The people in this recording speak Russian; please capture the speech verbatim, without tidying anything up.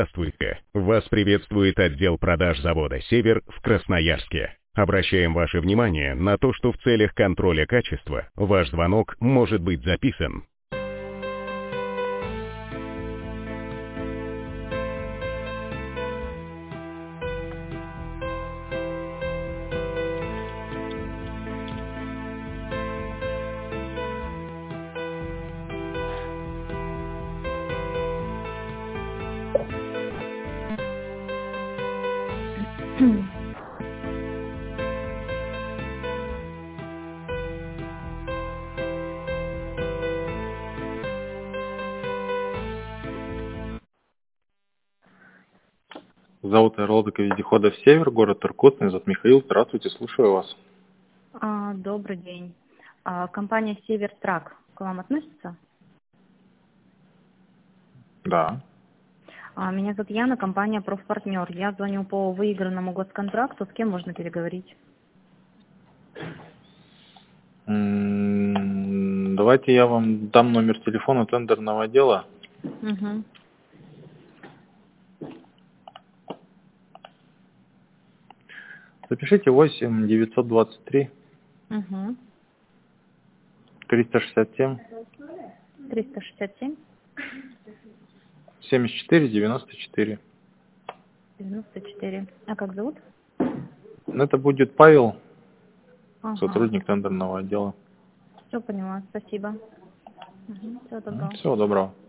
Здравствуйте! Вас приветствует отдел продаж завода «Север» в Красноярске. Обращаем ваше внимание на то, что в целях контроля качества ваш звонок может быть записан. Завод аэролодок и вездеходов «Север», город Иркутск, меня зовут Михаил. Здравствуйте, слушаю вас. А, добрый день. А, компания «Север Трак» к вам относится? Да. А, меня зовут Яна, компания «Профпартнер». Я звоню по выигранному госконтракту. С кем можно переговорить? М, Давайте я вам дам номер телефона тендерного отдела. Угу. Запишите восемь девятьсот двадцать три Угу. триста шестьдесят семь триста шестьдесят семь семьдесят четыре девяносто четыре. девяносто четыре. А как зовут? Это будет Павел, Ага. сотрудник тендерного отдела. Все поняла. Спасибо. Угу. Всего доброго. Всего доброго.